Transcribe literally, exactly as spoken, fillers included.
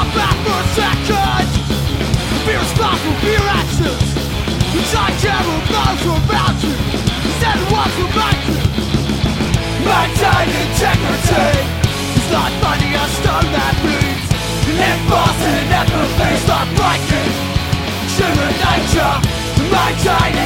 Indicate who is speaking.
Speaker 1: stop back for a second. Be responsible for your actions. I care about what's about you instead of what's about you. Maintain integrity. It's like finding a stone that bleeds. Impulse and empathy start breaking human nature. Maintain